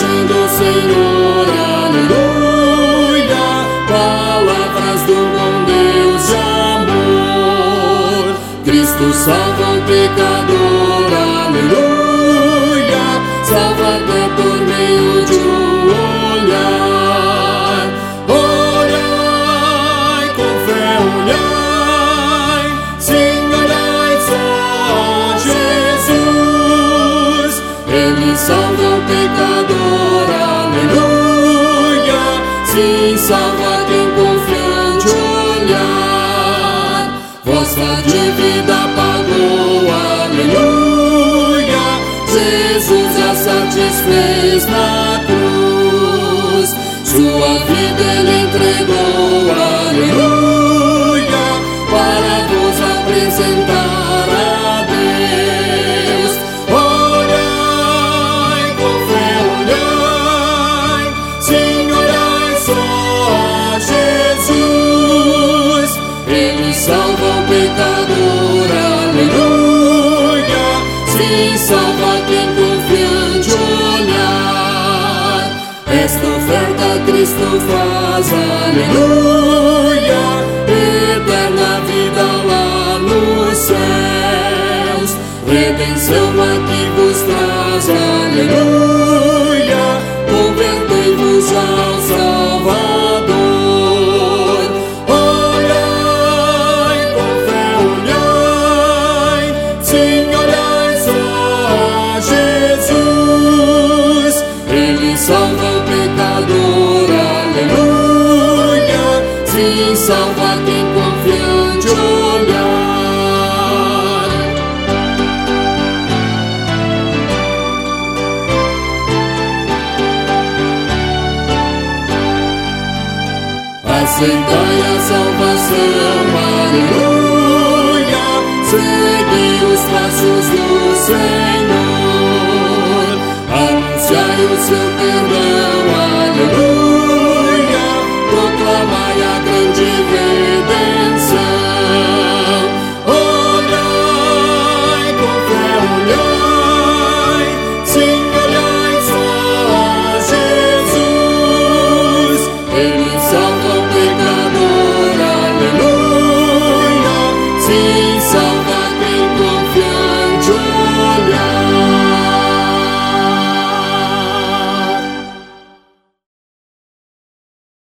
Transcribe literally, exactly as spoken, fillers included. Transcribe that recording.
mensagem do Senhor, aleluia. Palavras do bom Deus de amor. Cristo salva o pecador, aleluia. Salva até por meio de um olhar. Olhai com fé, olhai, sim, olhai só a Jesus. Ele salva o pecador, aleluia. Sim, salva quem confiante olhar. Vossa dívida pagou, aleluia. Jesus a satisfez na cruz. Sua vida ele entregou, aleluia, para vos apresentar a Deus. Olhai com fé, olhai, sim, olhai só a Jesus. Ele salva o pecador, aleluia. Sim, salva quem confiante olhar. Esta oferta Cristo faz, aleluia. Eterna vida lá nos céus. Redenção aqui vos traz, aleluia. Convertei-vos ao Salvador. Olhai com fé, olhai, sim, olhai só a Jesus. Ele salva o pecador, aleluia. Sim, salva quem confiante olhar. Aceitai a salvação, aleluia.